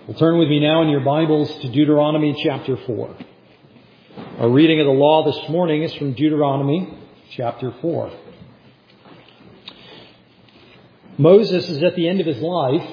Well, turn with me now in your Bibles to Deuteronomy chapter 4. Our reading of the law this morning is from Deuteronomy chapter 4. Moses is at the end of his life,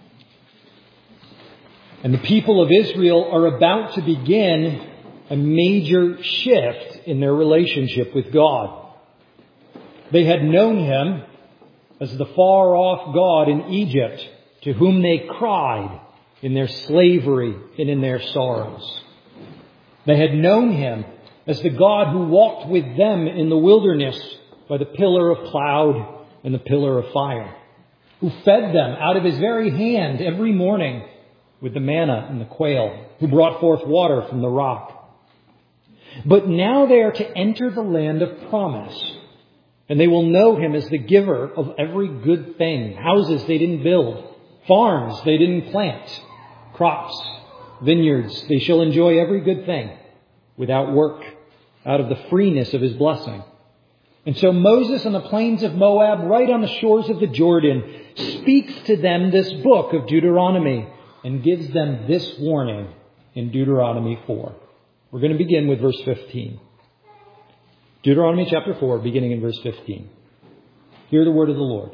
and the people of Israel are about to begin a major shift in their relationship with God. They had known Him as the far-off God in Egypt, to whom they cried in their slavery and in their sorrows. They had known Him as the God who walked with them in the wilderness by the pillar of cloud and the pillar of fire, who fed them out of His very hand every morning with the manna and the quail, who brought forth water from the rock. But now they are to enter the land of promise, and they will know Him as the giver of every good thing. Houses they didn't build, farms they didn't plant, crops, vineyards, they shall enjoy every good thing without work, out of the freeness of His blessing. And so Moses on the plains of Moab, right on the shores of the Jordan, speaks to them this book of Deuteronomy and gives them this warning in Deuteronomy 4. We're going to begin with verse 15. Deuteronomy chapter 4, beginning in verse 15. Hear the word of the Lord.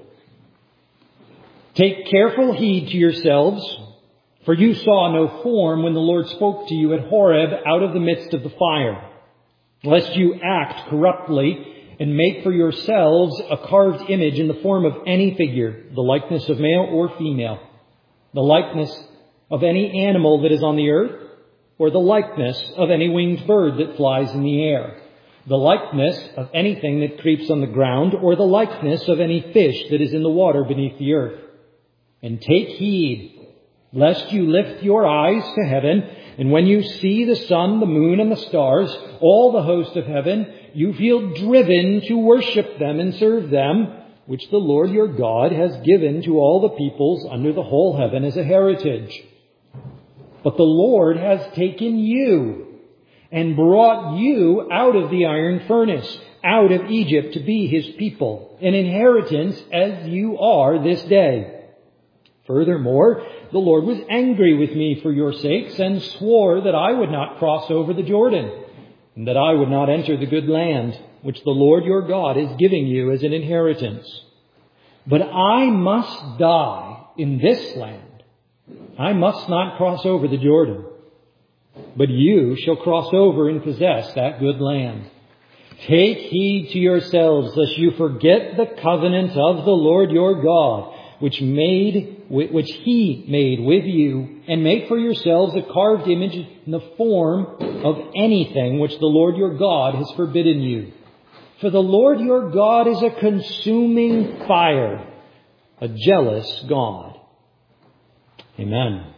Take careful heed to yourselves, for you saw no form when the Lord spoke to you at Horeb out of the midst of the fire, lest you act corruptly and make for yourselves a carved image in the form of any figure, the likeness of male or female, the likeness of any animal that is on the earth, or the likeness of any winged bird that flies in the air, the likeness of anything that creeps on the ground, or the likeness of any fish that is in the water beneath the earth. And take heed, lest you lift your eyes to heaven, and when you see the sun, the moon, and the stars, all the host of heaven, you feel driven to worship them and serve them, which the Lord your God has given to all the peoples under the whole heaven as a heritage. But the Lord has taken you and brought you out of the iron furnace, out of Egypt, to be His people, an inheritance as you are this day. Furthermore, the Lord was angry with me for your sakes and swore that I would not cross over the Jordan and that I would not enter the good land which the Lord your God is giving you as an inheritance. But I must die in this land. I must not cross over the Jordan. But you shall cross over and possess that good land. Take heed to yourselves, lest you forget the covenant of the Lord your God, which He made with you, and make for yourselves a carved image in the form of anything which the Lord your God has forbidden you. For the Lord your God is a consuming fire, a jealous God. Amen.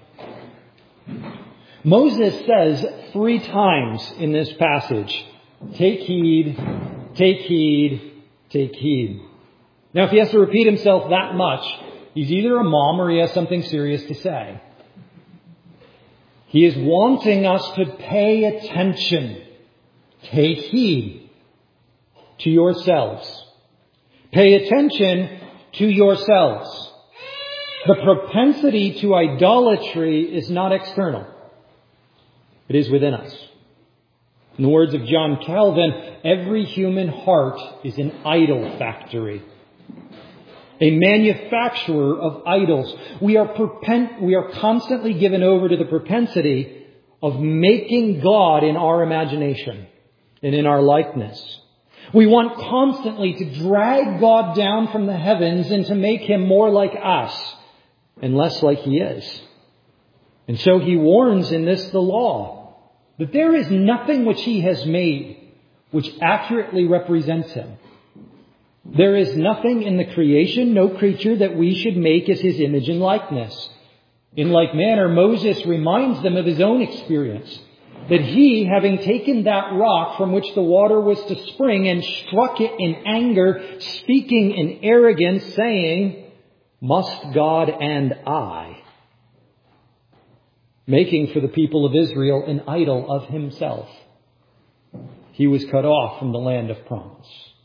Moses says 3 times in this passage, take heed, take heed, take heed. Now, if he has to repeat himself that much, he's either a mom or he has something serious to say. He is wanting us to pay attention. Take heed to yourselves. Pay attention to yourselves. The propensity to idolatry is not external. It is within us. In the words of John Calvin, every human heart is an idol factory, a manufacturer of idols. We are constantly given over to the propensity of making God in our imagination and in our likeness. We want constantly to drag God down from the heavens and to make Him more like us and less like He is. And so He warns in this, the law, that there is nothing which He has made which accurately represents Him. There is nothing in the creation, no creature that we should make as His image and likeness. In like manner, Moses reminds them of his own experience, that he, having taken that rock from which the water was to spring and struck it in anger, speaking in arrogance, saying, "Must God and I?" making for the people of Israel an idol of himself. He was cut off from the land of promise.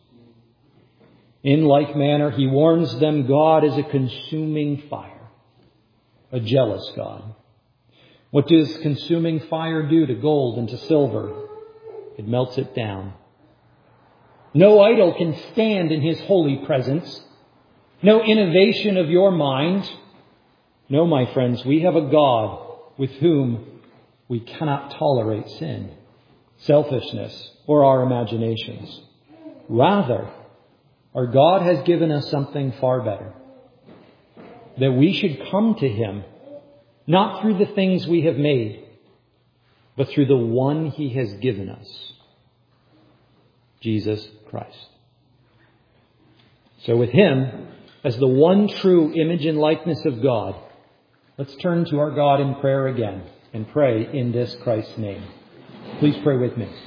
In like manner, he warns them God is a consuming fire, a jealous God. What does consuming fire do to gold and to silver? It melts it down. No idol can stand in his holy presence. No innovation of your mind. No, my friends, we have a God with whom we cannot tolerate sin, selfishness, or our imaginations. Rather, our God has given us something far better. That we should come to him, not through the things we have made, but through the one he has given us, Jesus Christ. So with him, as the one true image and likeness of God, let's turn to our God in prayer again and pray in this Christ's name. Please pray with me.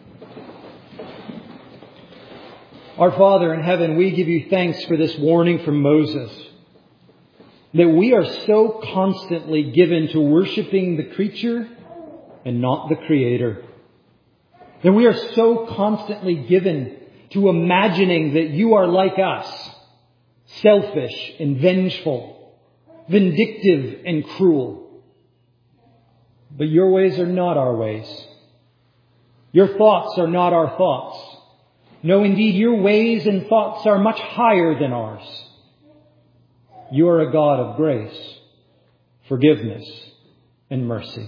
Our Father in heaven, we give you thanks for this warning from Moses, that we are so constantly given to worshiping the creature and not the Creator. That we are so constantly given to imagining that you are like us, selfish and vengeful, vindictive and cruel. But your ways are not our ways. Your thoughts are not our thoughts. No, indeed, your ways and thoughts are much higher than ours. You are a God of grace, forgiveness, and mercy.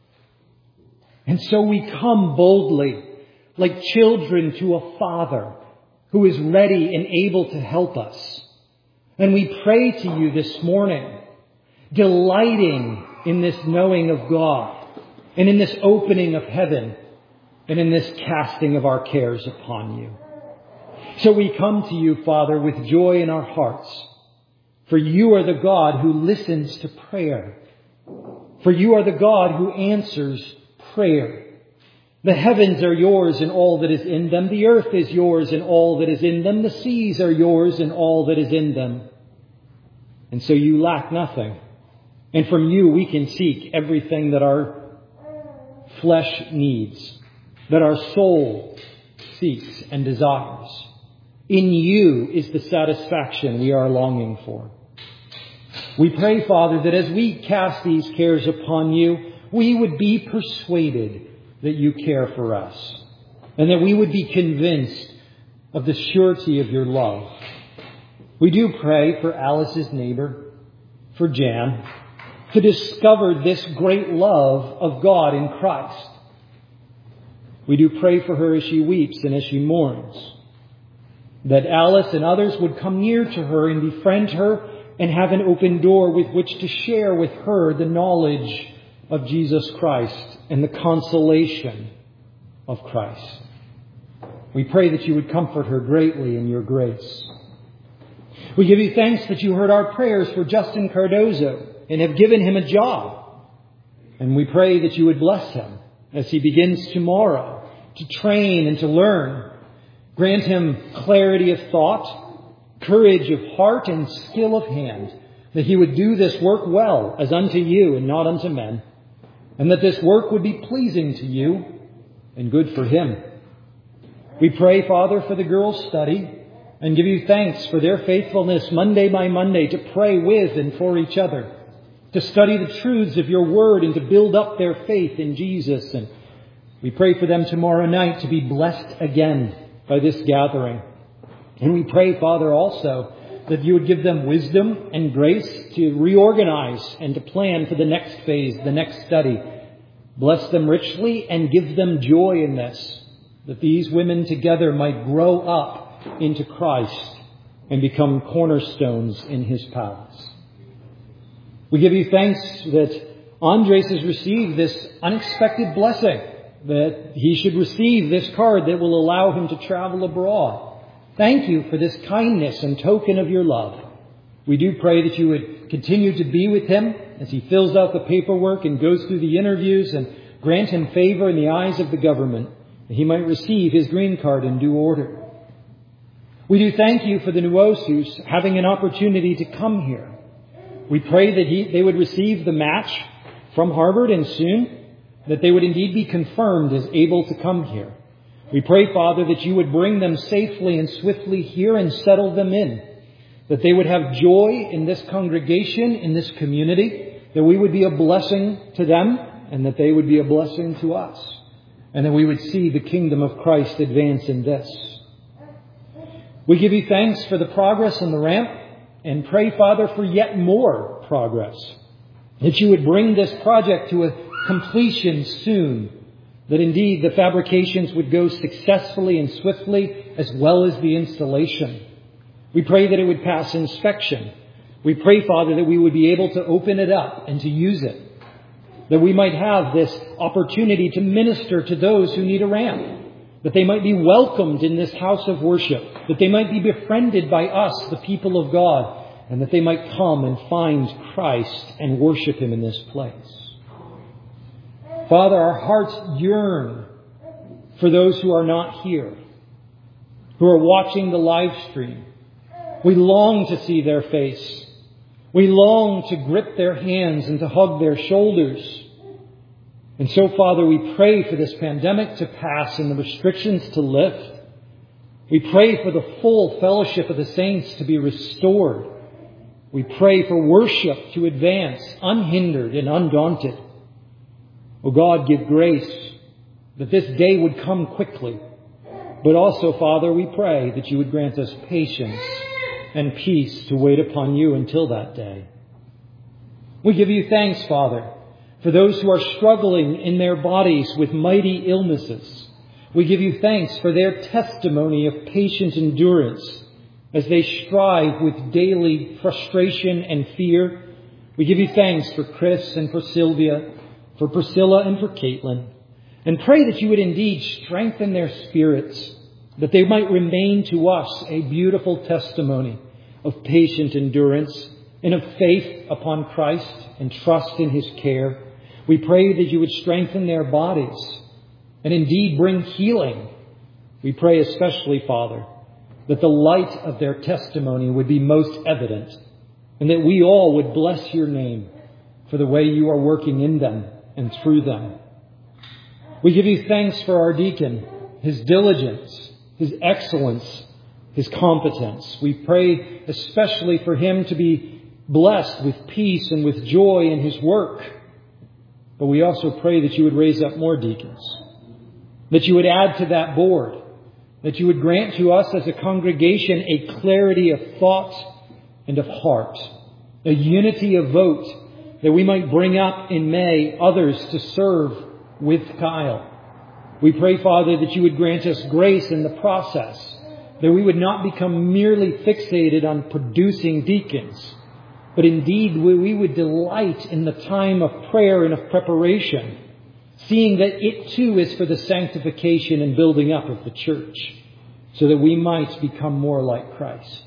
And so we come boldly, like children to a Father who is ready and able to help us. And we pray to you this morning, delighting in this knowing of God, and in this opening of heaven, and in this casting of our cares upon you. So we come to you, Father, with joy in our hearts. For you are the God who listens to prayer. For you are the God who answers prayer. The heavens are yours and all that is in them. The earth is yours and all that is in them. The seas are yours and all that is in them. And so you lack nothing. And from you we can seek everything that our flesh needs, that our soul seeks and desires. In you is the satisfaction we are longing for. We pray, Father, that as we cast these cares upon you, we would be persuaded that you care for us, and that we would be convinced of the surety of your love. We do pray for Alice's neighbor, for Jan, to discover this great love of God in Christ. We do pray for her as she weeps and as she mourns, that Alice and others would come near to her and befriend her and have an open door with which to share with her the knowledge of Jesus Christ and the consolation of Christ. We pray that you would comfort her greatly in your grace. We give you thanks that you heard our prayers for Justin Cardozo and have given him a job. And we pray that you would bless him as he begins tomorrow to train and to learn. Grant him clarity of thought, courage of heart, and skill of hand, that he would do this work well as unto you and not unto men, and that this work would be pleasing to you and good for him. We pray, Father, for the girls' study and give you thanks for their faithfulness Monday by Monday to pray with and for each other, to study the truths of your word and to build up their faith in Jesus. And we pray for them tomorrow night to be blessed again by this gathering. And we pray, Father, also that you would give them wisdom and grace to reorganize and to plan for the next phase, the next study. Bless them richly and give them joy in this, that these women together might grow up into Christ and become cornerstones in his palace. We give you thanks that Andres has received this unexpected blessing, that he should receive this card that will allow him to travel abroad. Thank you for this kindness and token of your love. We do pray that you would continue to be with him as he fills out the paperwork and goes through the interviews, and grant him favor in the eyes of the government, that he might receive his green card in due order. We do thank you for the Nuosus having an opportunity to come here. We pray that they would receive the match from Harvard and soon, that they would indeed be confirmed as able to come here. We pray, Father, that you would bring them safely and swiftly here and settle them in, that they would have joy in this congregation, in this community, that we would be a blessing to them, and that they would be a blessing to us, and that we would see the kingdom of Christ advance in this. We give you thanks for the progress on the ramp, and pray, Father, for yet more progress, that you would bring this project to a completion soon, that indeed the fabrications would go successfully and swiftly, as well as the installation. We pray that it would pass inspection. We pray, Father, that we would be able to open it up and to use it, that we might have this opportunity to minister to those who need a ramp, that they might be welcomed in this house of worship, that they might be befriended by us, the people of God, and that they might come and find Christ and worship Him in this place. Father, our hearts yearn for those who are not here, who are watching the live stream. We long to see their face. We long to grip their hands and to hug their shoulders. And so, Father, we pray for this pandemic to pass and the restrictions to lift. We pray for the full fellowship of the saints to be restored. We pray for worship to advance unhindered and undaunted. O God, give grace that this day would come quickly. But also, Father, we pray that you would grant us patience and peace to wait upon you until that day. We give you thanks, Father, for those who are struggling in their bodies with mighty illnesses. We give you thanks for their testimony of patient endurance as they strive with daily frustration and fear. We give you thanks for Chris and for Sylvia, for Priscilla and for Caitlin, and pray that you would indeed strengthen their spirits, that they might remain to us a beautiful testimony of patient endurance and of faith upon Christ and trust in His care. We pray that you would strengthen their bodies and indeed bring healing. We pray especially, Father, that the light of their testimony would be most evident, and that we all would bless your name for the way you are working in them and through them. We give you thanks for our deacon, his diligence, his excellence, his competence. We pray especially for him to be blessed with peace and with joy in his work. But we also pray that you would raise up more deacons, that you would add to that board, that you would grant to us as a congregation a clarity of thought and of heart, a unity of vote, that we might bring up in May others to serve with Kyle. We pray, Father, that you would grant us grace in the process, that we would not become merely fixated on producing deacons, but indeed we would delight in the time of prayer and of preparation, seeing that it too is for the sanctification and building up of the church, so that we might become more like Christ.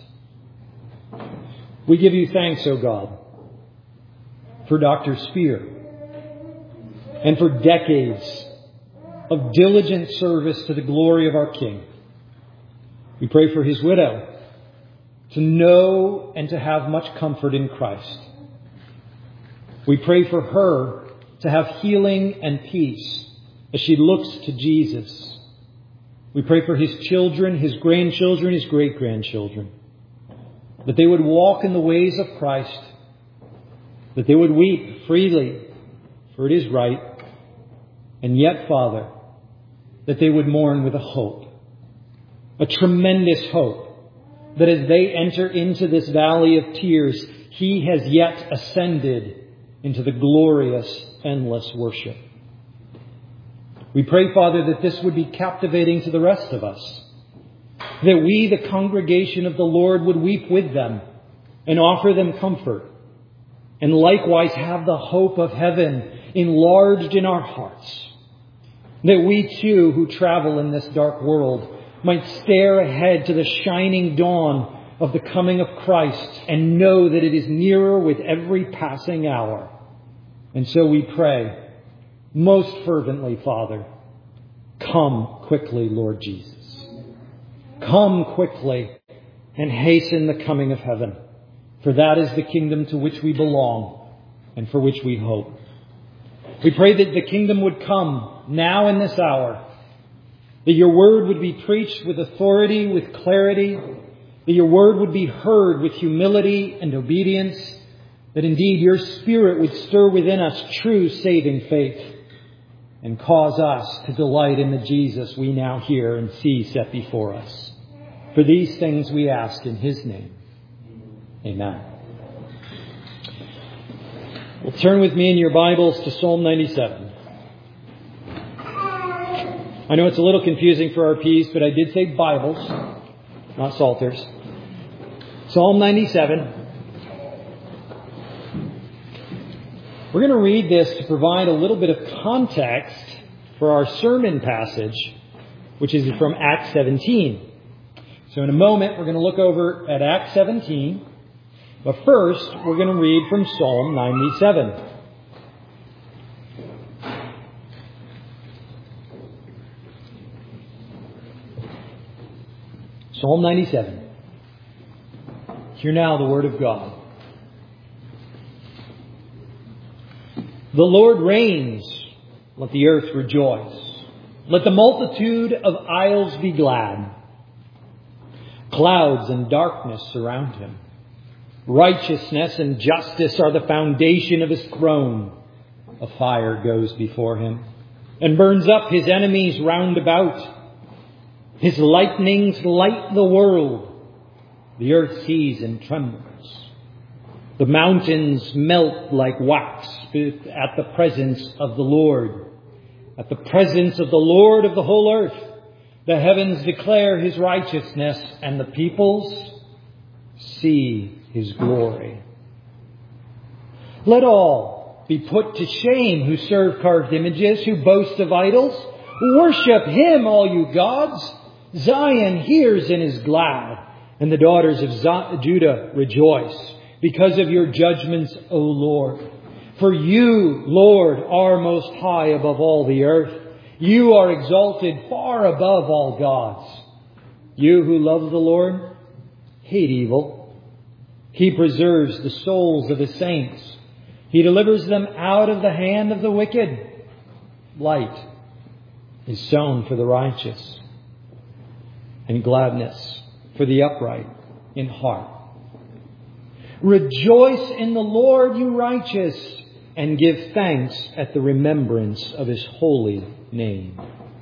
We give you thanks, O God, for Dr. Spear and for decades of diligent service to the glory of our King. We pray for his widow to know and to have much comfort in Christ. We pray for her to have healing and peace as she looks to Jesus. We pray for his children, his grandchildren, his great-grandchildren, that they would walk in the ways of Christ, that they would weep freely, for it is right, and yet, Father, that they would mourn with a hope, a tremendous hope, that as they enter into this valley of tears, he has yet ascended into the glorious, endless worship. We pray, Father, that this would be captivating to the rest of us, that we, the congregation of the Lord, would weep with them and offer them comfort, and likewise have the hope of heaven enlarged in our hearts, that we too, who travel in this dark world, might stare ahead to the shining dawn of the coming of Christ and know that it is nearer with every passing hour. And so we pray most fervently, Father, come quickly, Lord Jesus. Come quickly and hasten the coming of heaven, for that is the kingdom to which we belong and for which we hope. We pray that the kingdom would come now in this hour, that your word would be preached with authority, with clarity, that your word would be heard with humility and obedience, that indeed your Spirit would stir within us true saving faith, and cause us to delight in the Jesus we now hear and see set before us. For these things we ask in His name. Amen. Well, turn with me in your Bibles to Psalm 97. I know it's a little confusing for our P's, but I did say Bibles, not Psalters. Psalm 97. We're going to read this to provide a little bit of context for our sermon passage, which is from Acts 17. So in a moment, we're going to look over at Acts 17. But first, we're going to read from Psalm 97. Psalm 97. Hear now the word of God. The Lord reigns. Let the earth rejoice. Let the multitude of isles be glad. Clouds and darkness surround him. Righteousness and justice are the foundation of his throne. A fire goes before him and burns up his enemies round about. His lightnings light the world. The earth sees and trembles. The mountains melt like wax at the presence of the Lord. At the presence of the Lord of the whole earth, the heavens declare his righteousness, and the peoples see his glory. Let all be put to shame who serve carved images, who boast of idols. Worship him, all you gods. Zion hears and is glad, and the daughters of Judah rejoice because of your judgments, O Lord. For you, Lord, are most high above all the earth. You are exalted far above all gods. You who love the Lord, hate evil. He preserves the souls of his saints. He delivers them out of the hand of the wicked. Light is sown for the righteous, and gladness for the upright in heart. Rejoice in the Lord, you righteous, and give thanks at the remembrance of his holy name.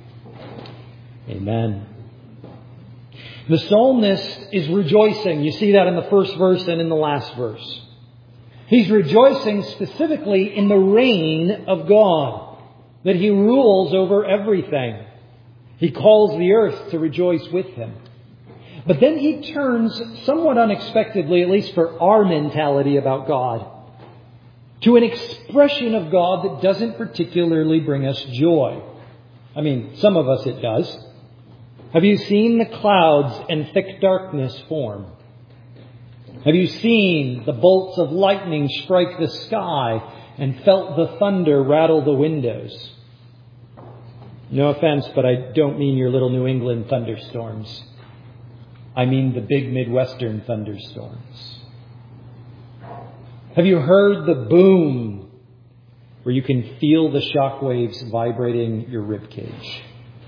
Amen. The psalmist is rejoicing. You see that in the first verse and in the last verse. He's rejoicing specifically in the reign of God, that he rules over everything. He calls the earth to rejoice with him. But then he turns somewhat unexpectedly, at least for our mentality about God, to an expression of God that doesn't particularly bring us joy. I mean, some of us it does. Have you seen the clouds and thick darkness form? Have you seen the bolts of lightning strike the sky and felt the thunder rattle the windows? No offense, but I don't mean your little New England thunderstorms. I mean the big Midwestern thunderstorms. Have you heard the boom where you can feel the shock waves vibrating your ribcage?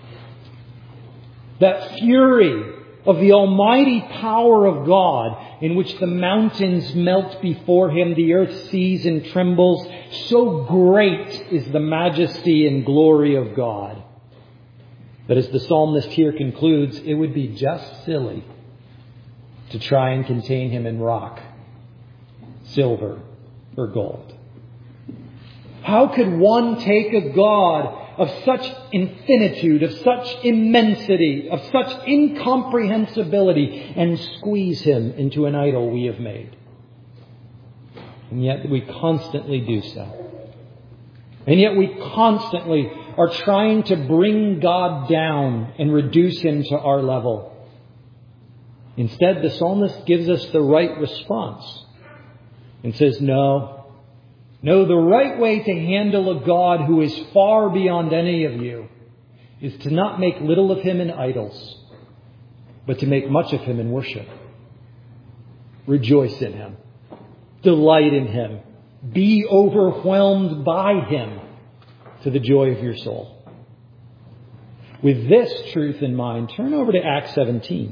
That fury of the almighty power of God in which the mountains melt before him, the earth sees and trembles. So great is the majesty and glory of God that, as the psalmist here concludes, it would be just silly to try and contain him in rock, silver, or gold. How could one take a God of such infinitude, of such immensity, of such incomprehensibility, and squeeze him into an idol we have made? And yet we constantly do so. And yet we constantly are trying to bring God down and reduce him to our level. Instead, the psalmist gives us the right response and says, no, the right way to handle a God who is far beyond any of you is to not make little of him in idols, but to make much of him in worship. Rejoice in him. Delight in him. Be overwhelmed by him to the joy of your soul. With this truth in mind, turn over to Acts 17.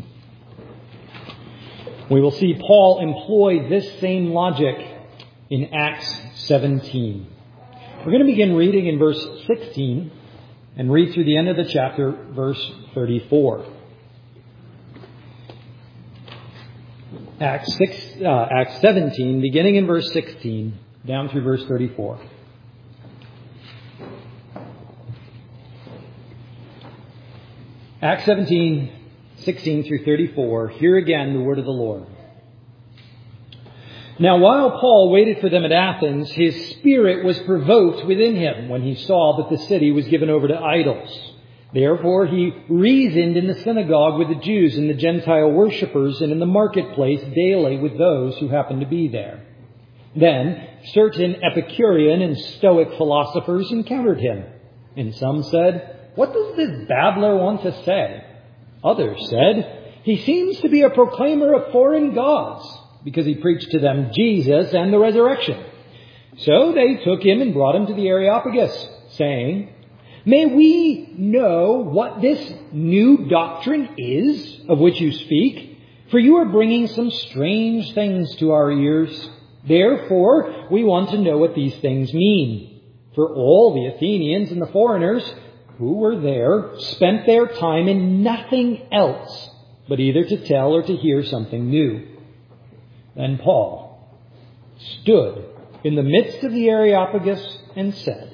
We will see Paul employ this same logic in Acts 17. We're going to begin reading in verse 16 and read through the end of the chapter, verse 34. Acts 17, beginning in verse 16, down through verse 34. Acts 17, 16 through 34. Hear again the word of the Lord. Now while Paul waited for them at Athens, his spirit was provoked within him when he saw that the city was given over to idols. Therefore he reasoned in the synagogue with the Jews and the Gentile worshippers, and in the marketplace daily with those who happened to be there. Then certain Epicurean and Stoic philosophers encountered him, and some said, "What does this babbler want to say?" Others said, "He seems to be a proclaimer of foreign gods," because he preached to them Jesus and the resurrection. So they took him and brought him to the Areopagus, saying, "May we know what this new doctrine is of which you speak? For you are bringing some strange things to our ears. Therefore, we want to know what these things mean. For all the Athenians and the foreigners who were there spent their time in nothing else but either to tell or to hear something new." Then Paul stood in the midst of the Areopagus and said,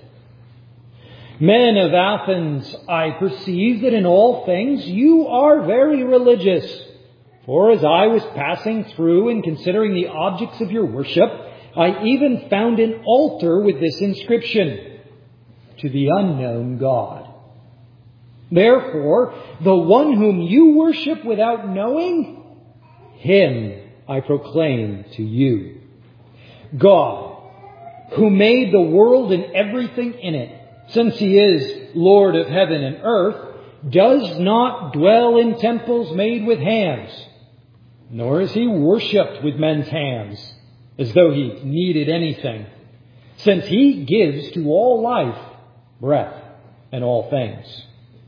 "Men of Athens, I perceive that in all things you are very religious. For as I was passing through and considering the objects of your worship, I even found an altar with this inscription, 'To the unknown God.' Therefore, the one whom you worship without knowing, him I proclaim to you. God, who made the world and everything in it, since he is Lord of heaven and earth, does not dwell in temples made with hands, nor is he worshipped with men's hands, as though he needed anything, since he gives to all life, breath, and all things.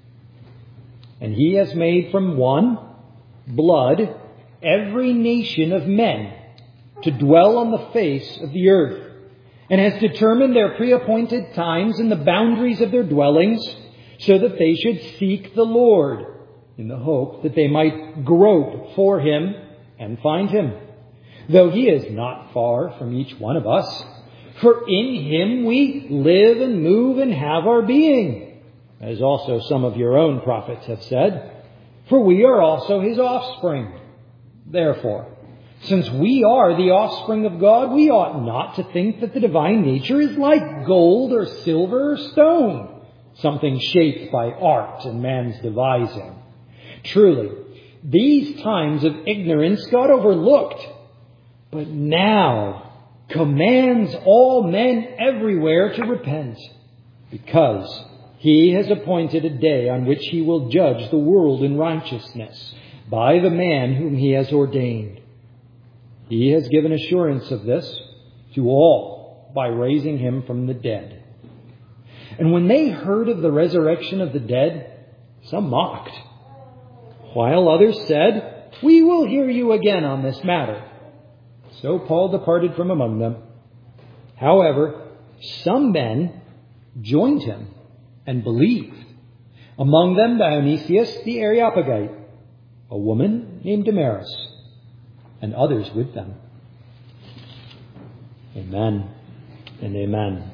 And he has made from one blood every nation of men to dwell on the face of the earth, and has determined their pre-appointed times and the boundaries of their dwellings, so that they should seek the Lord, in the hope that they might grope for him and find him, though he is not far from each one of us. For in him we live and move and have our being, as also some of your own prophets have said, for we are also his offspring. Therefore, since we are the offspring of God, we ought not to think that the divine nature is like gold or silver or stone, something shaped by art and man's devising. Truly, these times of ignorance God overlooked, but now commands all men everywhere to repent, because he has appointed a day on which he will judge the world in righteousness by the man whom he has ordained. He has given assurance of this to all by raising him from the dead." And when they heard of the resurrection of the dead, some mocked, while others said, "We will hear you again on this matter." So Paul departed from among them. However, some men joined him and believed. Among them Dionysius the Areopagite, a woman named Damaris, and others with them. Amen and amen.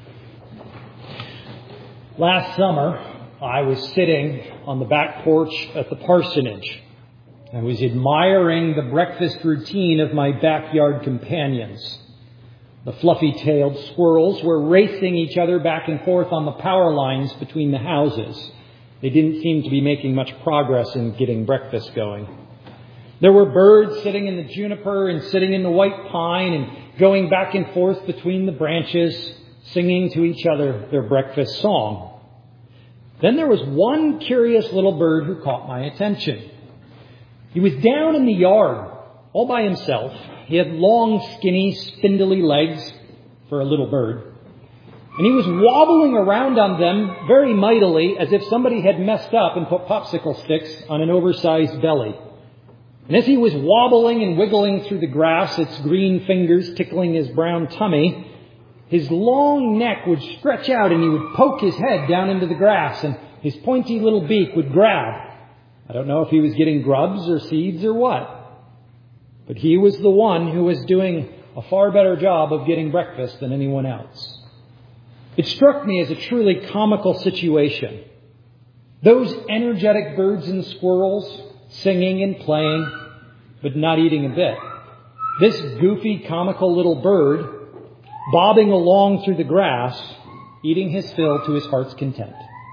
Last summer, I was sitting on the back porch at the parsonage. I was admiring the breakfast routine of my backyard companions. The fluffy-tailed squirrels were racing each other back and forth on the power lines between the houses. They didn't seem to be making much progress in getting breakfast going. There were birds sitting in the juniper and sitting in the white pine and going back and forth between the branches, singing to each other their breakfast song. Then there was one curious little bird who caught my attention. He was down in the yard, all by himself. He had long, skinny, spindly legs for a little bird. And he was wobbling around on them very mightily, as if somebody had messed up and put popsicle sticks on an oversized belly. And as he was wobbling and wiggling through the grass, its green fingers tickling his brown tummy, his long neck would stretch out and he would poke his head down into the grass and his pointy little beak would grab. I don't know if he was getting grubs or seeds or what. But he was the one who was doing a far better job of getting breakfast than anyone else. It struck me as a truly comical situation. Those energetic birds and squirrels singing and playing, but not eating a bit. This goofy, comical little bird bobbing along through the grass, eating his fill to his heart's content.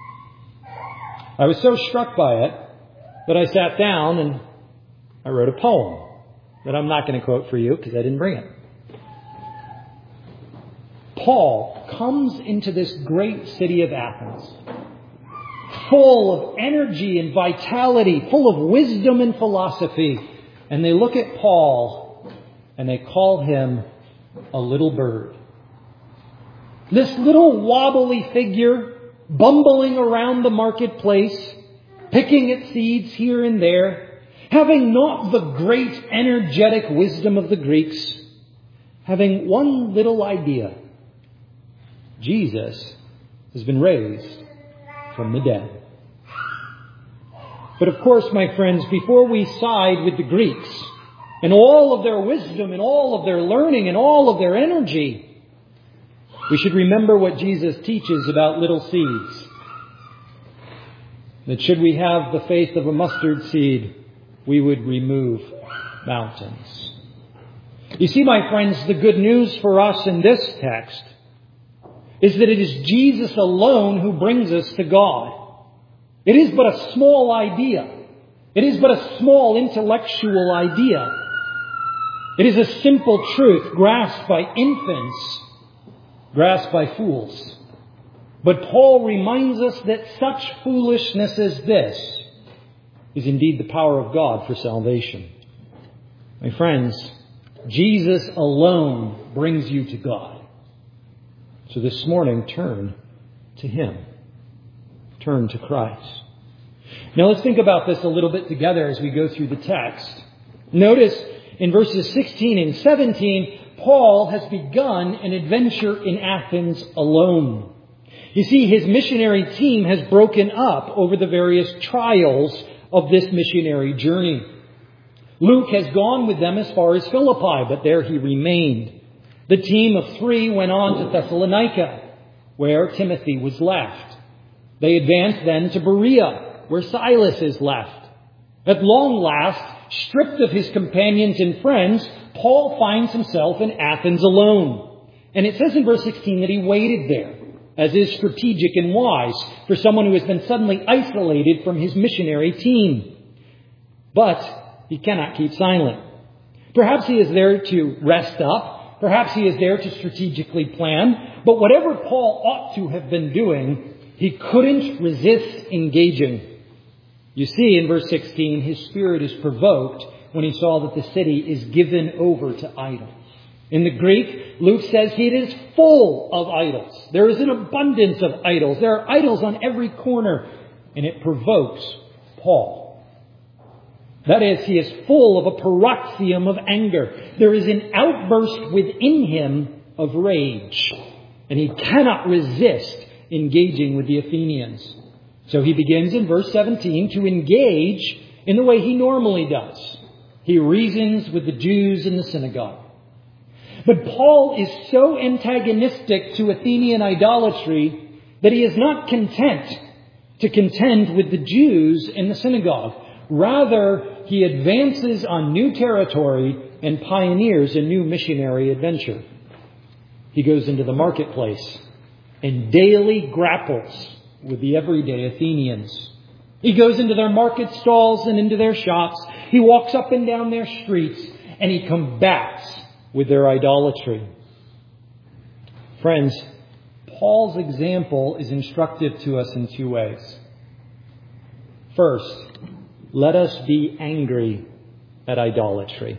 I was so struck by it that I sat down and I wrote a poem that I'm not going to quote for you because I didn't bring it. Paul comes into this great city of Athens, full of energy and vitality, full of wisdom and philosophy. And they look at Paul and they call him a little bird. This little wobbly figure bumbling around the marketplace, picking at seeds here and there, having not the great energetic wisdom of the Greeks, having one little idea. Jesus has been raised from the dead. But of course, my friends, before we side with the Greeks and all of their wisdom and all of their learning and all of their energy, we should remember what Jesus teaches about little seeds. That should we have the faith of a mustard seed, we would remove mountains. You see, my friends, the good news for us in this text is that it is Jesus alone who brings us to God. It is but a small idea. It is but a small intellectual idea. It is a simple truth grasped by infants, grasped by fools. But Paul reminds us that such foolishness as this is indeed the power of God for salvation. My friends, Jesus alone brings you to God. So this morning, turn to Him. Turn to Christ. Now let's think about this a little bit together as we go through the text. Notice in verses 16 and 17, Paul has begun an adventure in Athens alone. You see, his missionary team has broken up over the various trials of this missionary journey. Luke has gone with them as far as Philippi, but there he remained. The team of 3 went on to Thessalonica, where Timothy was left. They advanced then to Berea, where Silas is left. At long last, stripped of his companions and friends, Paul finds himself in Athens alone. And it says in verse 16 that he waited there, as is strategic and wise for someone who has been suddenly isolated from his missionary team. But he cannot keep silent. Perhaps he is there to rest up. Perhaps he is there to strategically plan. But whatever Paul ought to have been doing, he couldn't resist engaging. You see, in verse 16, his spirit is provoked when he saw that the city is given over to idols. In the Greek, Luke says it is full of idols. There is an abundance of idols. There are idols on every corner. And it provokes Paul. That is, he is full of a paroxysm of anger. There is an outburst within him of rage. And he cannot resist engaging with the Athenians. So he begins in verse 17 to engage in the way he normally does. He reasons with the Jews in the synagogue. But Paul is so antagonistic to Athenian idolatry that he is not content to contend with the Jews in the synagogue. Rather, he advances on new territory and pioneers a new missionary adventure. He goes into the marketplace and daily grapples with the everyday Athenians. He goes into their market stalls and into their shops. He walks up and down their streets and he combats with their idolatry. Friends, Paul's example is instructive to us in 2 ways. First, let us be angry at idolatry.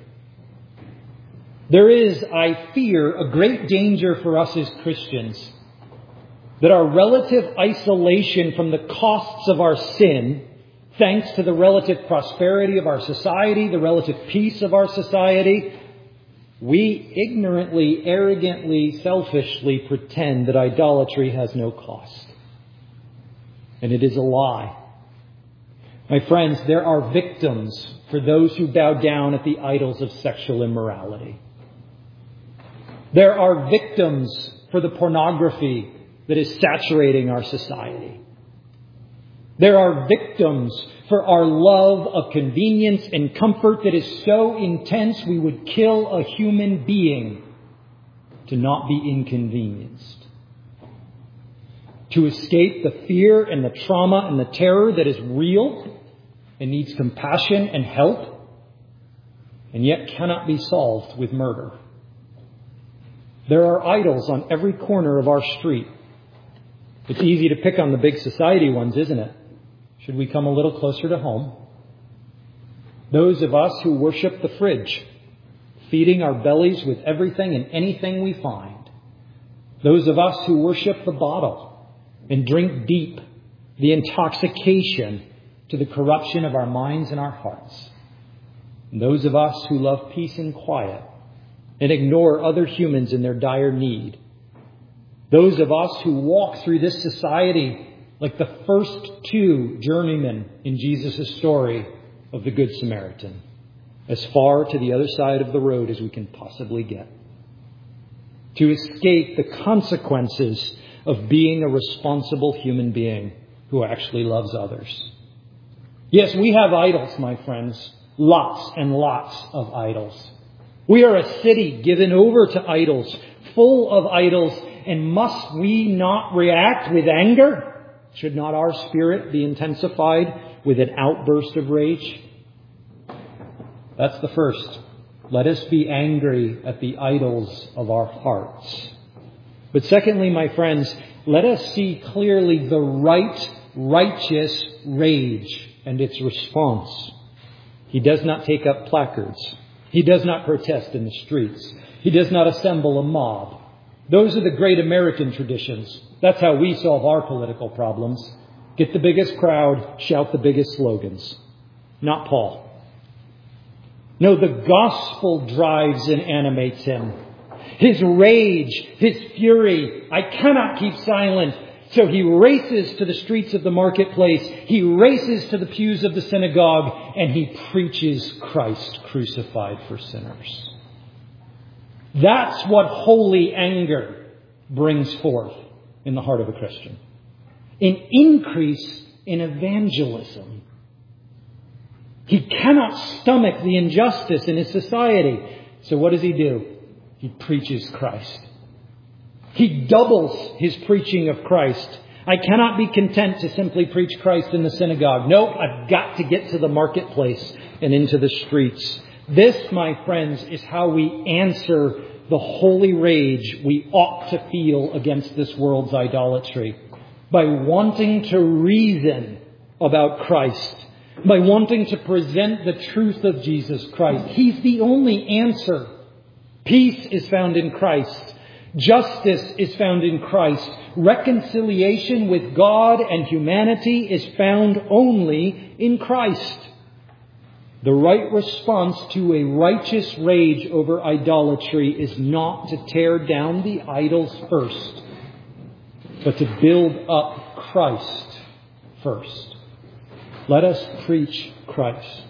There is, I fear, a great danger for us as Christians that our relative isolation from the costs of our sin, thanks to the relative prosperity of our society, the relative peace of our society, we ignorantly, arrogantly, selfishly pretend that idolatry has no cost. And it is a lie. My friends, there are victims for those who bow down at the idols of sexual immorality. There are victims for the pornography that is saturating our society. There are victims for our love of convenience and comfort that is so intense we would kill a human being to not be inconvenienced. To escape the fear and the trauma and the terror that is real and needs compassion and help, and yet cannot be solved with murder. There are idols on every corner of our street. It's easy to pick on the big society ones, isn't it? Should we come a little closer to home? Those of us who worship the fridge, feeding our bellies with everything and anything we find. Those of us who worship the bottle and drink deep, the intoxication to the corruption of our minds and our hearts. And those of us who love peace and quiet and ignore other humans in their dire need. Those of us who walk through this society like the first two journeymen in Jesus' story of the Good Samaritan, as far to the other side of the road as we can possibly get, to escape the consequences of being a responsible human being who actually loves others. Yes, we have idols, my friends, lots and lots of idols. We are a city given over to idols, full of idols, and must we not react with anger? Should not our spirit be intensified with an outburst of rage? That's the first. Let us be angry at the idols of our hearts. But secondly, my friends, let us see clearly the righteous rage and its response. He does not take up placards. He does not protest in the streets. He does not assemble a mob. Those are the great American traditions. That's how we solve our political problems. Get the biggest crowd, shout the biggest slogans. Not Paul. No, the gospel drives and animates him. His rage, his fury. I cannot keep silent. So he races to the streets of the marketplace. He races to the pews of the synagogue, and he preaches Christ crucified for sinners. That's what holy anger brings forth in the heart of a Christian. An increase in evangelism. He cannot stomach the injustice in his society. So what does he do? He preaches Christ. He doubles his preaching of Christ. I cannot be content to simply preach Christ in the synagogue. No, I've got to get to the marketplace and into the streets. This, my friends, is how we answer the holy rage we ought to feel against this world's idolatry. By wanting to reason about Christ. By wanting to present the truth of Jesus Christ. He's the only answer. Peace is found in Christ. Justice is found in Christ. Reconciliation with God and humanity is found only in Christ. The right response to a righteous rage over idolatry is not to tear down the idols first, but to build up Christ first. Let us preach Christ.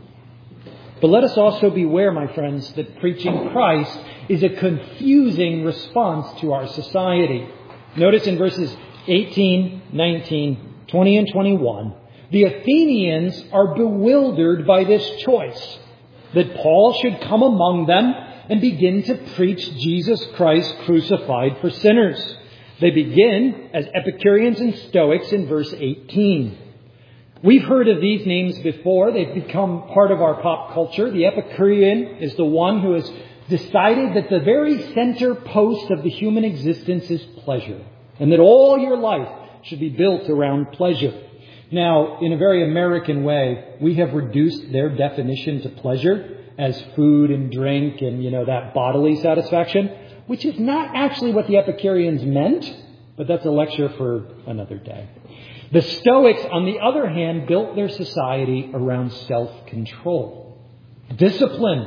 But let us also beware, my friends, that preaching Christ is a confusing response to our society. Notice in verses 18, 19, 20, and 21, the Athenians are bewildered by this choice, that Paul should come among them and begin to preach Jesus Christ crucified for sinners. They begin as Epicureans and Stoics in verse 18. We've heard of these names before. They've become part of our pop culture. The Epicurean is the one who has decided that the very center post of the human existence is pleasure, and that all your life should be built around pleasure. Now, in a very American way, we have reduced their definition to pleasure as food and drink and, that bodily satisfaction, which is not actually what the Epicureans meant, but that's a lecture for another day. The Stoics, on the other hand, built their society around self-control, discipline,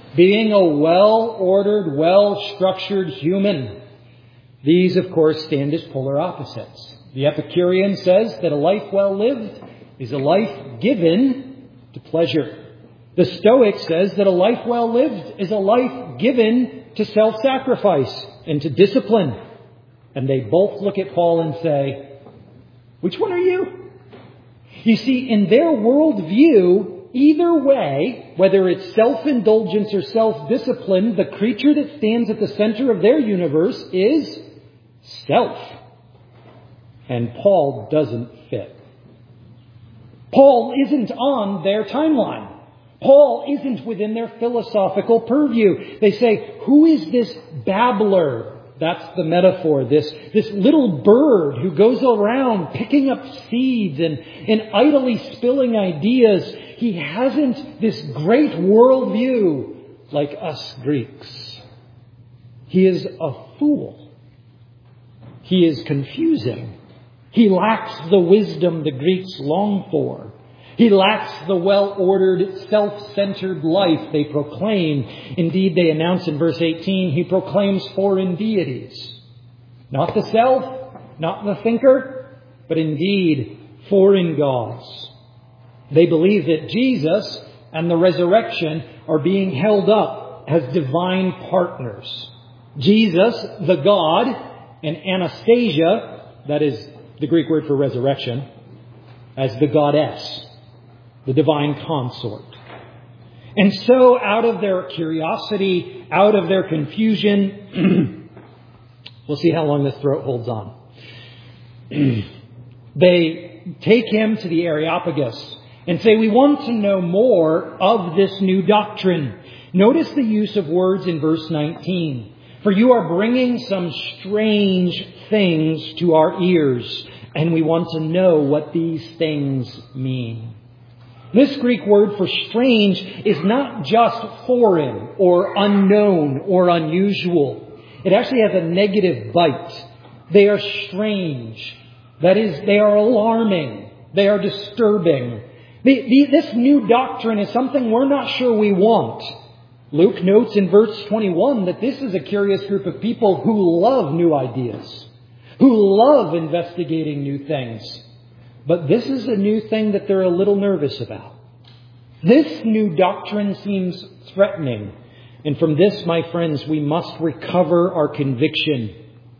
being a well-ordered, well-structured human. These, of course, stand as polar opposites. The Epicurean says that a life well lived is a life given to pleasure. The Stoic says that a life well lived is a life given to self-sacrifice and to discipline. And they both look at Paul and say, which one are you? You see, in their worldview, either way, whether it's self-indulgence or self-discipline, the creature that stands at the center of their universe is self. And Paul doesn't fit. Paul isn't on their timeline. Paul isn't within their philosophical purview. They say, who is this babbler? That's the metaphor. This little bird who goes around picking up seeds and idly spilling ideas. He hasn't this great worldview like us Greeks. He is a fool. He is confusing. He lacks the wisdom the Greeks long for. He lacks the well-ordered, self-centered life they proclaim. Indeed, they announce in verse 18, he proclaims foreign deities. Not the self, not the thinker, but indeed foreign gods. They believe that Jesus and the resurrection are being held up as divine partners. Jesus, the God, and Anastasia, that is the Greek word for resurrection, as the goddess, the divine consort. And so, out of their curiosity, out of their confusion, we'll see how long this throat holds on. They take him to the Areopagus and say, we want to know more of this new doctrine. Notice the use of words in verse 19. For you are bringing some strange things to our ears, and we want to know what these things mean. This Greek word for strange is not just foreign or unknown or unusual. It actually has a negative bite. They are strange. That is, they are alarming. They are disturbing. This new doctrine is something we're not sure we want. Luke notes in verse 21 that this is a curious group of people who love new ideas, who love investigating new things. But this is a new thing that they're a little nervous about. This new doctrine seems threatening. And from this, my friends, we must recover our conviction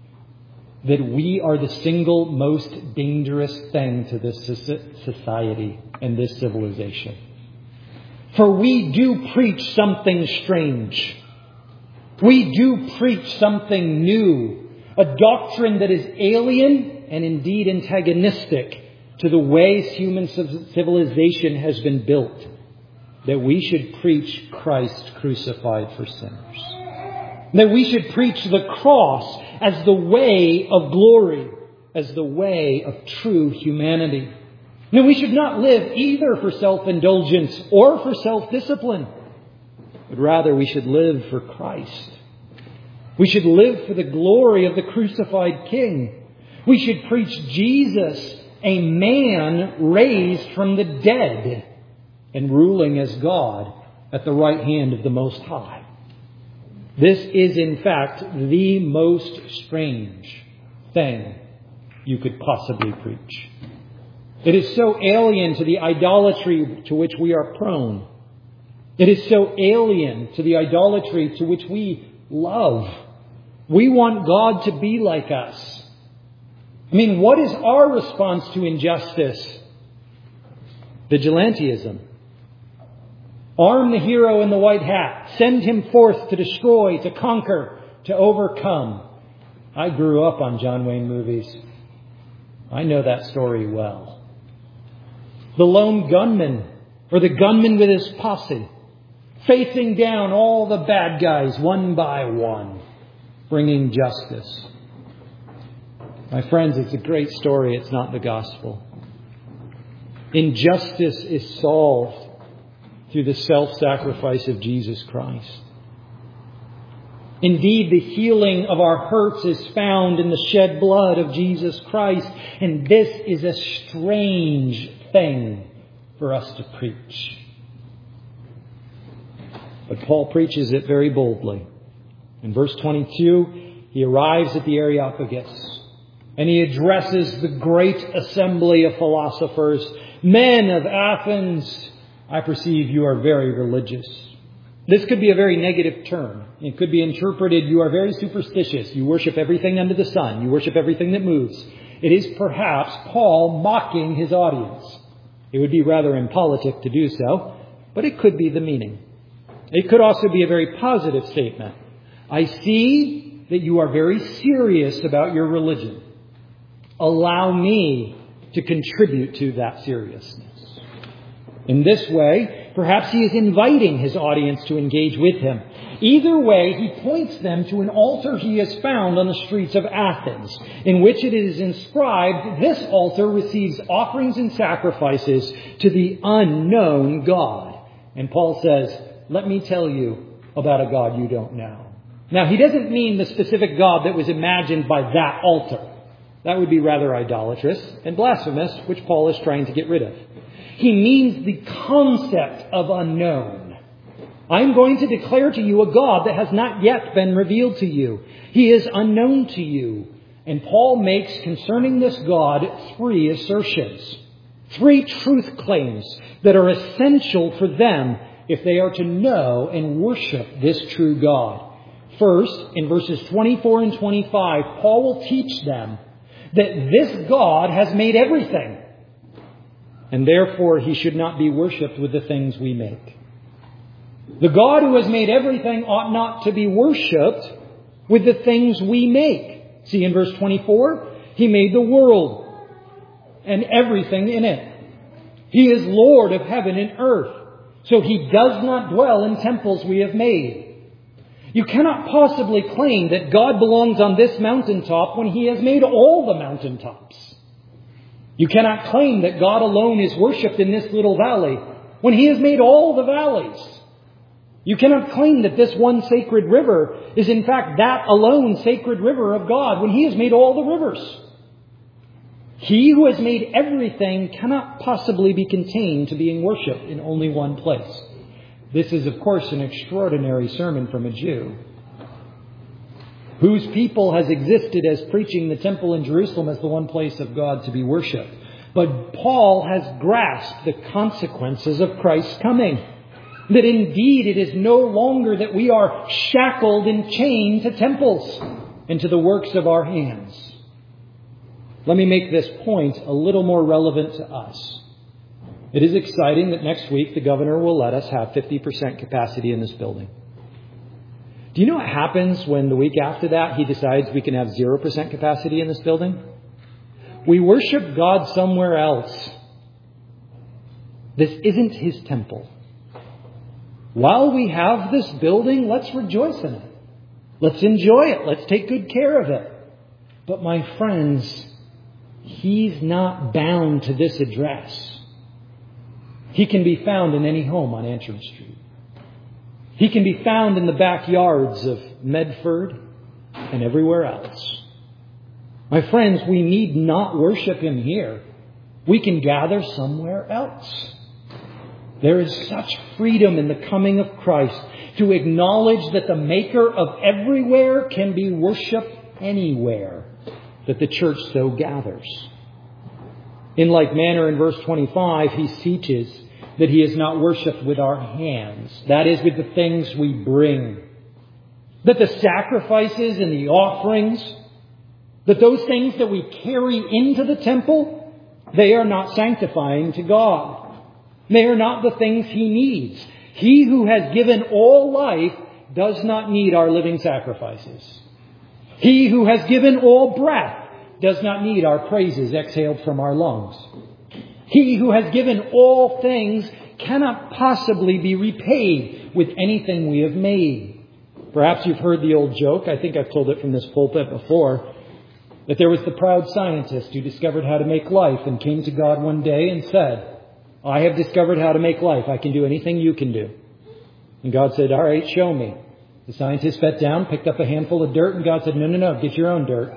that we are the single most dangerous thing to this society and this civilization. For we do preach something strange. We do preach something new. A doctrine that is alien and indeed antagonistic to the ways human civilization has been built. That we should preach Christ crucified for sinners. That we should preach the cross as the way of glory, as the way of true humanity. That we should not live either for self-indulgence or for self-discipline, but rather we should live for Christ. We should live for the glory of the crucified King. We should preach Jesus, a man raised from the dead and ruling as God at the right hand of the Most High. This is, in fact, the most strange thing you could possibly preach. It is so alien to the idolatry to which we are prone. It is so alien to the idolatry to which we love. We want God to be like us. I mean, what is our response to injustice? Vigilantism. Arm the hero in the white hat. Send him forth to destroy, to conquer, to overcome. I grew up on John Wayne movies. I know that story well. The lone gunman, or the gunman with his posse, facing down all the bad guys one by one, bringing justice. My friends, it's a great story. It's not the gospel. Injustice is solved through the self-sacrifice of Jesus Christ. Indeed, the healing of our hurts is found in the shed blood of Jesus Christ. And this is a strange thing for us to preach. But Paul preaches it very boldly. In verse 22, he arrives at the Areopagus, and he addresses the great assembly of philosophers. Men of Athens, I perceive you are very religious. This could be a very negative term. It could be interpreted, you are very superstitious. You worship everything under the sun. You worship everything that moves. It is perhaps Paul mocking his audience. It would be rather impolitic to do so, but it could be the meaning. It could also be a very positive statement. I see that you are very serious about your religion. Allow me to contribute to that seriousness. In this way, perhaps he is inviting his audience to engage with him. Either way, he points them to an altar he has found on the streets of Athens, in which it is inscribed, this altar receives offerings and sacrifices to the unknown God. And Paul says, let me tell you about a God you don't know. Now, he doesn't mean the specific God that was imagined by that altar. That would be rather idolatrous and blasphemous, which Paul is trying to get rid of. He means the concept of unknown. I'm going to declare to you a God that has not yet been revealed to you. He is unknown to you. And Paul makes concerning this God 3 assertions. 3 truth claims that are essential for them if they are to know and worship this true God. First, in verses 24 and 25, Paul will teach them that this God has made everything. And therefore, he should not be worshipped with the things we make. The God who has made everything ought not to be worshipped with the things we make. See in verse 24, he made the world and everything in it. He is Lord of heaven and earth. So he does not dwell in temples we have made. You cannot possibly claim that God belongs on this mountaintop when he has made all the mountaintops. You cannot claim that God alone is worshipped in this little valley when he has made all the valleys. You cannot claim that this one sacred river is in fact that alone sacred river of God when he has made all the rivers. He who has made everything cannot possibly be contained to being worshipped in only one place. This is, of course, an extraordinary sermon from a Jew whose people has existed as preaching the temple in Jerusalem as the one place of God to be worshipped. But Paul has grasped the consequences of Christ's coming. That indeed it is no longer that we are shackled and chained to temples and to the works of our hands. Let me make this point a little more relevant to us. It is exciting that next week the governor will let us have 50% capacity in this building. Do you know what happens when the week after that he decides we can have 0% capacity in this building? We worship God somewhere else. This isn't his temple. While we have this building, let's rejoice in it. Let's enjoy it. Let's take good care of it. But my friends, he's not bound to this address. He can be found in any home on Antrim Street. He can be found in the backyards of Medford and everywhere else. My friends, we need not worship him here. We can gather somewhere else. There is such freedom in the coming of Christ to acknowledge that the Maker of everywhere can be worshipped anywhere that the church so gathers. In like manner, in verse 25, he teaches that he is not worshipped with our hands. That is, with the things we bring. That the sacrifices and the offerings, that those things that we carry into the temple, they are not sanctifying to God. They are not the things he needs. He who has given all life does not need our living sacrifices. He who has given all breath does not need our praises exhaled from our lungs. He who has given all things cannot possibly be repaid with anything we have made. Perhaps you've heard the old joke, I think I've told it from this pulpit before, that there was the proud scientist who discovered how to make life and came to God one day and said, I have discovered how to make life. I can do anything you can do. And God said, all right, show me. The scientist sat down, picked up a handful of dirt, and God said, no, get your own dirt.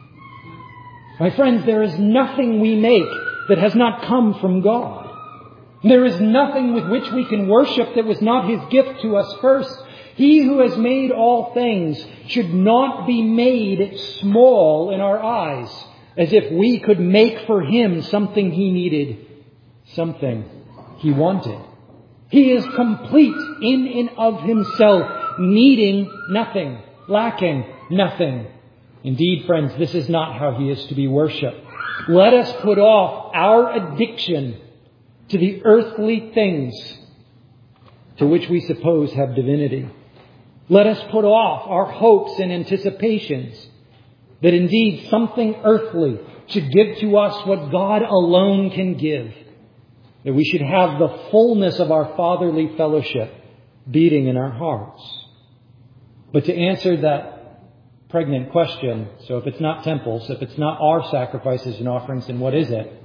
My friends, there is nothing we make that has not come from God. There is nothing with which we can worship that was not His gift to us first. He who has made all things should not be made small in our eyes, as if we could make for Him something He needed, something He wanted. He is complete in and of Himself, needing nothing, lacking nothing. Indeed, friends, this is not how He is to be worshipped. Let us put off our addiction to the earthly things to which we suppose have divinity. Let us put off our hopes and anticipations that indeed something earthly should give to us what God alone can give. That we should have the fullness of our fatherly fellowship beating in our hearts. But to answer that pregnant question, so if it's not temples, if it's not our sacrifices and offerings, then what is it?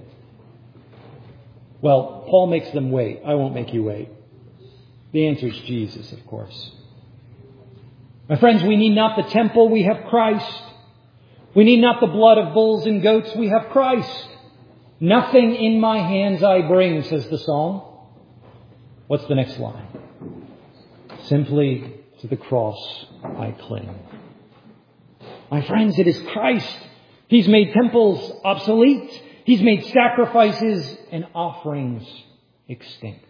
Well, Paul makes them wait. I won't make you wait. The answer is Jesus, of course. My friends, we need not the temple, we have Christ. We need not the blood of bulls and goats, we have Christ. Nothing in my hands I bring, says the psalm. What's the next line? Simply to the cross I cling. My friends, it is Christ. He's made temples obsolete. He's made sacrifices and offerings extinct.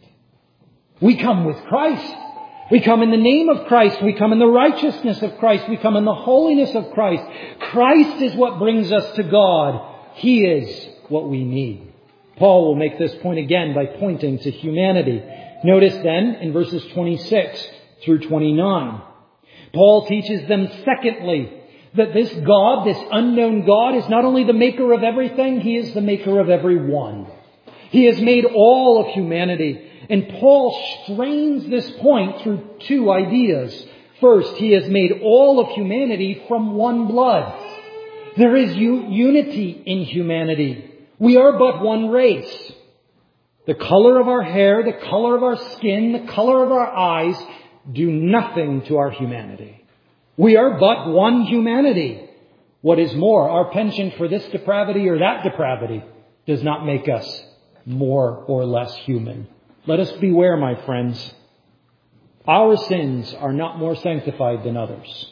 We come with Christ. We come in the name of Christ. We come in the righteousness of Christ. We come in the holiness of Christ. Christ is what brings us to God. He is what we need. Paul will make this point again by pointing to humanity. Notice then in verses 26 through 29, Paul teaches them secondly that this God, this unknown God, is not only the maker of everything, He is the maker of everyone. He has made all of humanity. And Paul strains this point through two ideas. First, He has made all of humanity from one blood. There is unity in humanity. We are but one race. The color of our hair, the color of our skin, the color of our eyes do nothing to our humanity. We are but one humanity. What is more, our penchant for this depravity or that depravity does not make us more or less human. Let us beware, my friends. Our sins are not more sanctified than others.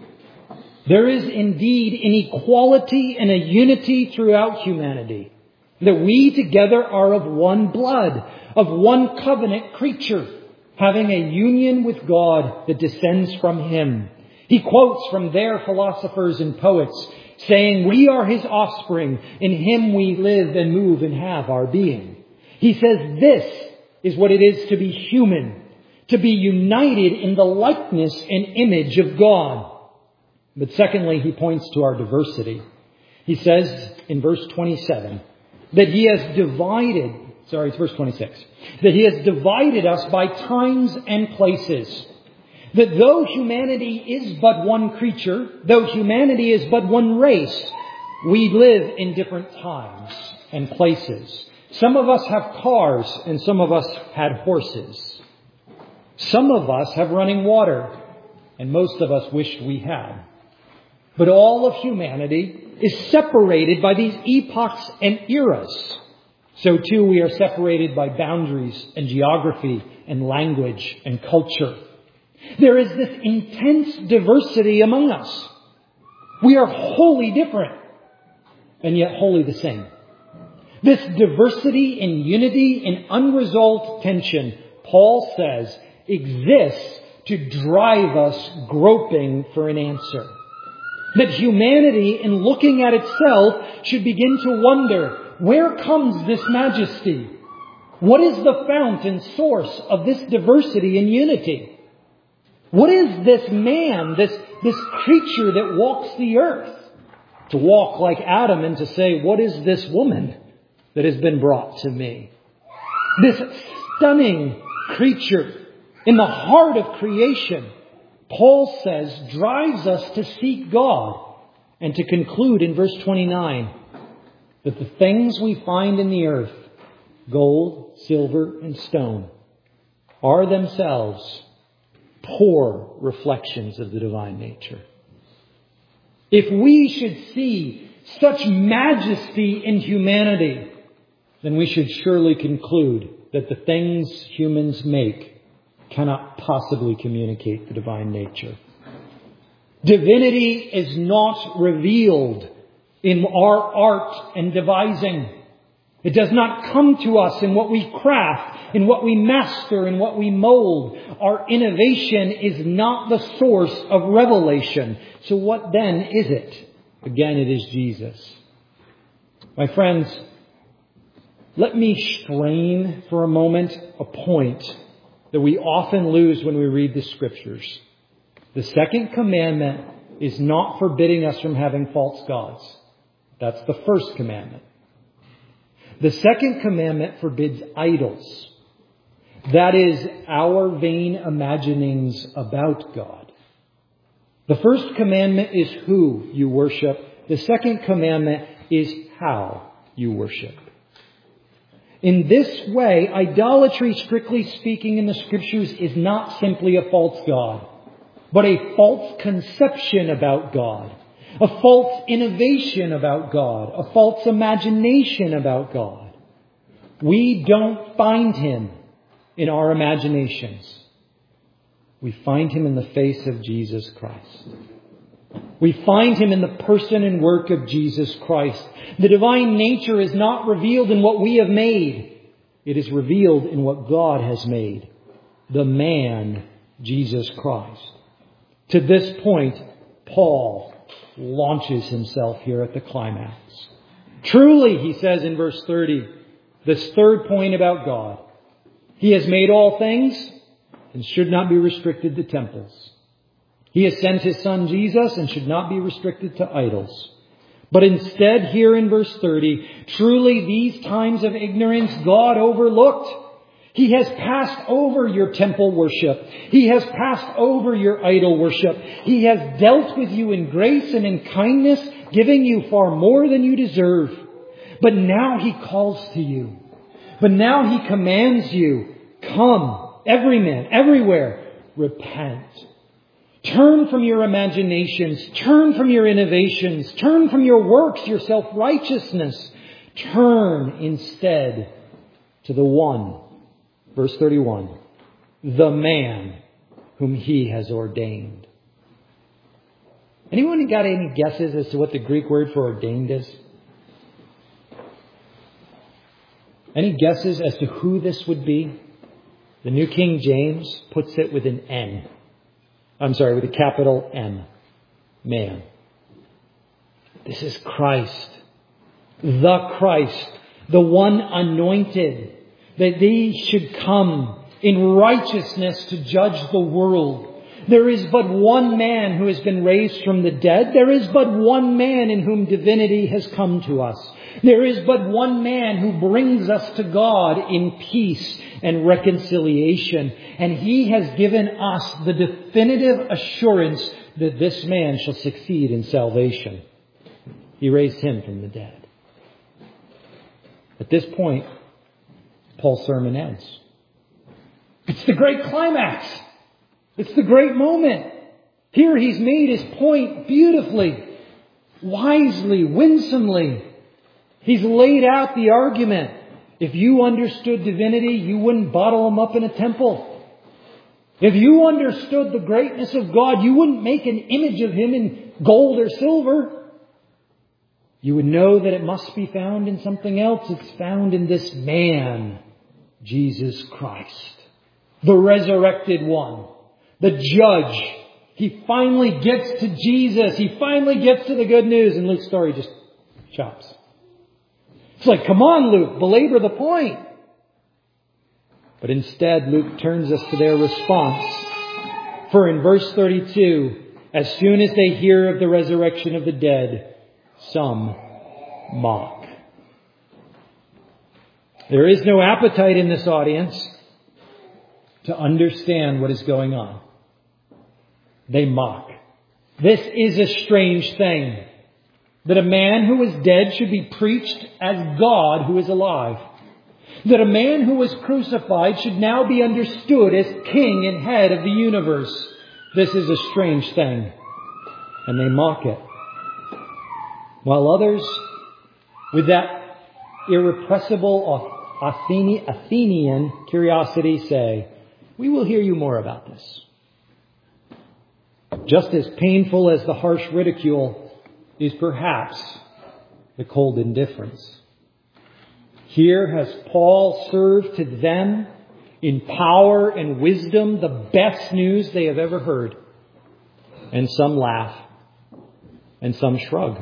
There is indeed an equality and a unity throughout humanity. That we together are of one blood, of one covenant creature, having a union with God that descends from Him. He quotes from their philosophers and poets, saying, we are His offspring, in Him we live and move and have our being. He says this is what it is to be human, to be united in the likeness and image of God. But secondly, he points to our diversity. He says in verse 27 that He has divided, it's verse 26, that He has divided us by times and places. That though humanity is but one creature, though humanity is but one race, we live in different times and places. Some of us have cars and some of us had horses. Some of us have running water and most of us wished we had. But all of humanity is separated by these epochs and eras. So too we are separated by boundaries and geography and language and culture. There is this intense diversity among us. We are wholly different and yet wholly the same. This diversity and unity and unresolved tension, Paul says, exists to drive us groping for an answer. That humanity, in looking at itself, should begin to wonder, where comes this majesty? What is the fount and source of this diversity and unity? What is this man, this creature that walks the earth? To walk like Adam and to say, what is this woman that has been brought to me? This stunning creature in the heart of creation, Paul says, drives us to seek God and to conclude in verse 29 that the things we find in the earth, gold, silver, and stone, are themselves poor reflections of the divine nature. If we should see such majesty in humanity, then we should surely conclude that the things humans make cannot possibly communicate the divine nature. Divinity is not revealed in our art and devising. It does not come to us in what we craft, in what we master, in what we mold. Our innovation is not the source of revelation. So what then is it? Again, it is Jesus. My friends, let me strain for a moment a point that we often lose when we read the Scriptures. The second commandment is not forbidding us from having false gods. That's the first commandment. The second commandment forbids idols. That is, our vain imaginings about God. The first commandment is who you worship. The second commandment is how you worship. In this way, idolatry, strictly speaking, in the Scriptures is not simply a false god, but a false conception about God, a false innovation about God, a false imagination about God. We don't find Him in our imaginations. We find Him in the face of Jesus Christ. We find Him in the person and work of Jesus Christ. The divine nature is not revealed in what we have made. It is revealed in what God has made. The man, Jesus Christ. To this point, Paul launches himself here at the climax. Truly, he says in verse 30, this third point about God. He has made all things and should not be restricted to temples. He has sent His Son Jesus and should not be restricted to idols. But instead, here in verse 30, truly these times of ignorance God overlooked. He has passed over your temple worship. He has passed over your idol worship. He has dealt with you in grace and in kindness, giving you far more than you deserve. But now He calls to you. But now He commands you, come, every man, everywhere, repent. Turn from your imaginations. Turn from your innovations. Turn from your works, your self-righteousness. Turn instead to the one, verse 31, the man whom He has ordained. Anyone got any guesses as to what the Greek word for ordained is? Any guesses as to who this would be? The New King James puts it with an N. With a capital M. Man. This is Christ. The Christ. The one anointed. That He should come in righteousness to judge the world. There is but one man who has been raised from the dead. There is but one man in whom divinity has come to us. There is but one man who brings us to God in peace and reconciliation. And He has given us the definitive assurance that this man shall succeed in salvation. He raised Him from the dead. At this point, Paul's sermon ends. It's the great climax. It's the great moment. Here he's made his point beautifully, wisely, winsomely. He's laid out the argument. If you understood divinity, you wouldn't bottle Him up in a temple. If you understood the greatness of God, you wouldn't make an image of Him in gold or silver. You would know that it must be found in something else. It's found in this man, Jesus Christ, the resurrected one, the judge. He finally gets to Jesus. He finally gets to the good news. And Luke's story just chops. It's like, come on, Luke, belabor the point. But instead, Luke turns us to their response. For in verse 32, as soon as they hear of the resurrection of the dead, some mock. There is no appetite in this audience to understand what is going on. They mock. This is a strange thing. That a man who is dead should be preached as God who is alive. That a man who was crucified should now be understood as King and head of the universe. This is a strange thing. And they mock it. While others, with that irrepressible Athenian curiosity say, we will hear you more about this. Just as painful as the harsh ridicule is perhaps the cold indifference. Here has Paul served to them in power and wisdom the best news they have ever heard. And some laugh and some shrug.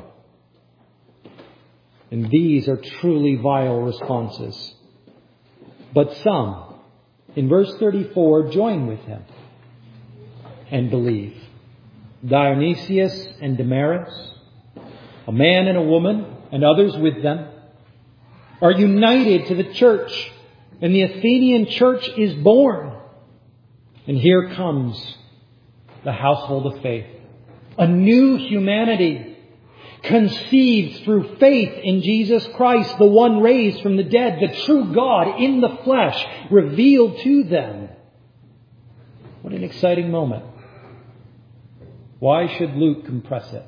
And these are truly vile responses. But some, in verse 34, join with him and believe. Dionysius and Damaris, a man and a woman, and others with them, are united to the church, and the Athenian church is born. And here comes the household of faith, a new humanity conceived through faith in Jesus Christ, the one raised from the dead, the true God in the flesh, revealed to them. What an exciting moment. Why should Luke compress it?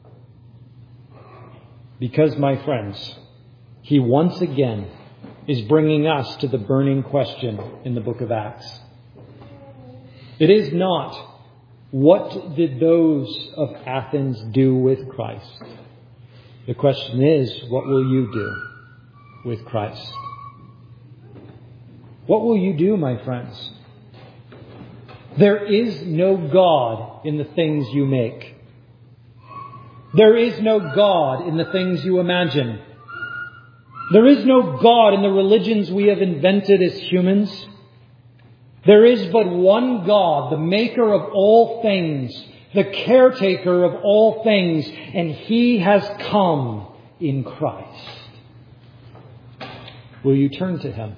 Because, my friends, he once again is bringing us to the burning question in the book of Acts. It is not, what did those of Athens do with Christ? The question is, what will you do with Christ? What will you do, my friends? There is no God in the things you make. There is no God in the things you imagine. There is no God in the religions we have invented as humans. There is but one God, the maker of all things, the caretaker of all things, and He has come in Christ. Will you turn to Him?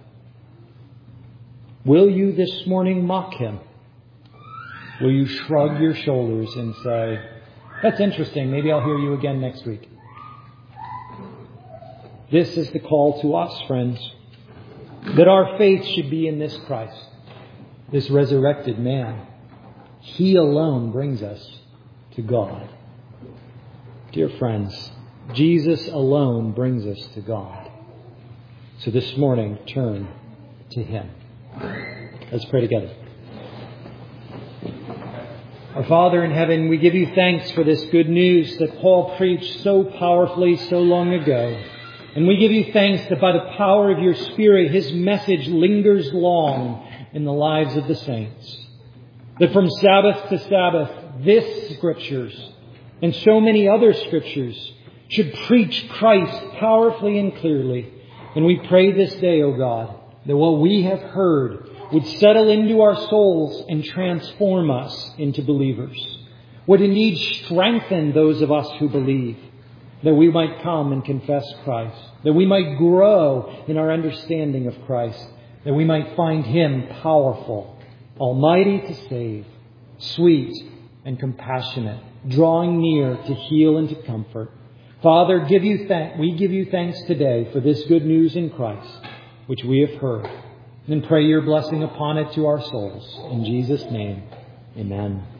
Will you this morning mock Him? Will you shrug your shoulders and say, that's interesting, maybe I'll hear you again next week? This is the call to us, friends, that our faith should be in this Christ, this resurrected man. He alone brings us to God. Dear friends, Jesus alone brings us to God. So this morning, turn to Him. Let's pray together. Our Father in heaven, we give you thanks for this good news that Paul preached so powerfully so long ago. And we give you thanks that by the power of your Spirit, His message lingers long in the lives of the saints. That from Sabbath to Sabbath, this Scriptures and so many other Scriptures should preach Christ powerfully and clearly. And we pray this day, O God, that what we have heard would settle into our souls and transform us into believers. Would indeed strengthen those of us who believe, that we might come and confess Christ, that we might grow in our understanding of Christ, that we might find Him powerful, almighty to save, sweet and compassionate, drawing near to heal and to comfort. Father, we give you thanks today for this good news in Christ, which we have heard. And pray your blessing upon it to our souls. In Jesus' name, amen.